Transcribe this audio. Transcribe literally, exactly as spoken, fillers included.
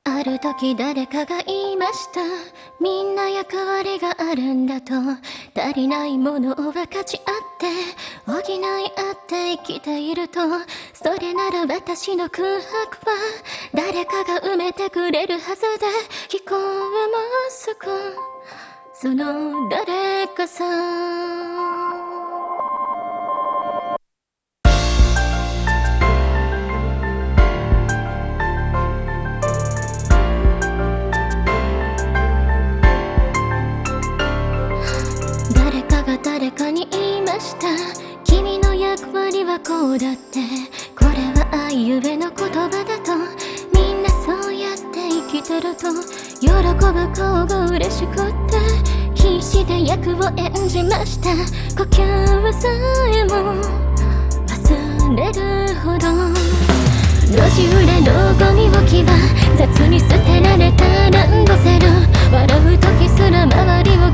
ある時誰かが言いました。みんな役割があるんだと。足りないものを分かち合って補い合って生きていると、それなら私の空白は誰かが埋めてくれるはずで、聞こえますかその誰かさん。誰かが誰かに言いました。君の役割はこうだって。これは愛ゆえの言葉だと。みんなそうやって生きてると喜ぶ顔が嬉しくって、必死で役を演じました。呼吸さえも忘れるほど。路地裏のゴミ置き場、雑に捨てられたランドセル、笑う時すら周りを